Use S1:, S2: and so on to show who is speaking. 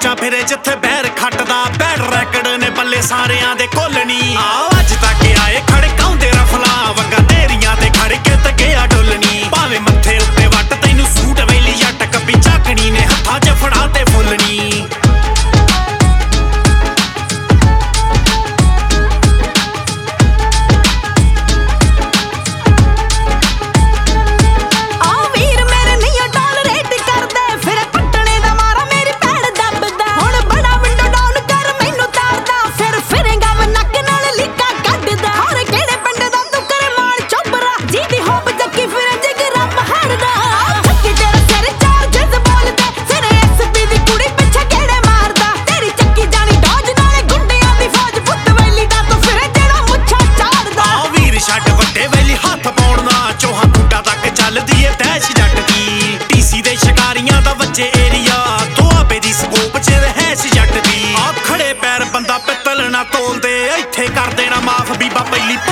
S1: ਪਹੁੰਚਾਂ ਫਿਰੇ ਜਿੱਥੇ ਬਹਿਰ ਖੱਟਦਾ ਬੈਡ ਰੈਕਡ ਨੇ ਬੱਲੇ ਸਾਰਿਆਂ ਦੇ ਕੋਲਣੀ ਆ ਅੱਜ ਤੱਕ ਆਏ ਖੜਕਾਉਂਦੇ ਰਫਲਾਂ ਵਗਾ ਤੇਰੀਆਂ ਤੇ ਖੜ ਕੇ ਤੇ ਗਿਆ ਡੋਲਣੀ ਭਾਵੇਂ ਮੱਥੇ ਉੱਤੇ ਵੱਟ ਤੈਨੂੰ ਸੂਟ ਵੇਲੀ ਜੱਟ ਕੱਪੀ ਝਾਕਣੀ ਨੇ ਹੱਥਾਂ 'ਚ ਫੜਾ ਤੇ ਫੁੱਲਣੀ ਬੰਦਾ ਪਿੱਤਲ ਨਾ ਤੋਲਦੇ ਇੱਥੇ ਕਰ ਦੇਣਾ ਮਾਫ ਬੀਬਾ ਪਹਿਲੀ